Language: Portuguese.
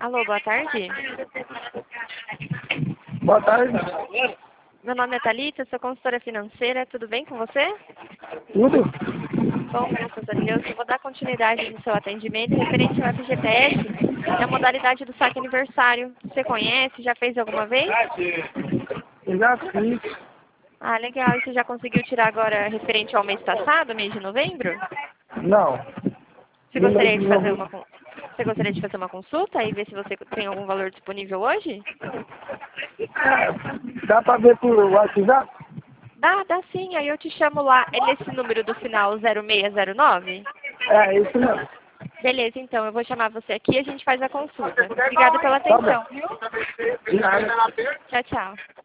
Alô, boa tarde. Boa tarde. Meu nome é Thalita, sou consultora financeira. Tudo bem com você? Tudo? Bom, graças a Deus. Eu vou dar continuidade no seu atendimento referente ao FGTS e a modalidade do saque aniversário. Você conhece? Já fez alguma vez? Eu já fiz. Ah, legal. E você já conseguiu tirar agora referente ao mês passado, mês de novembro? Não. Você No mês gostaria de de fazer novembro. uma, você gostaria de fazer uma consulta e ver se você tem algum valor disponível hoje? Dá pra ver por WhatsApp? Dá sim. Aí eu te chamo lá. É nesse número do final 0609? É, isso mesmo. Beleza, então. Eu vou chamar você aqui e a gente faz a consulta. Obrigada pela Tá bom. atenção, viu? De nada. Tchau, tchau.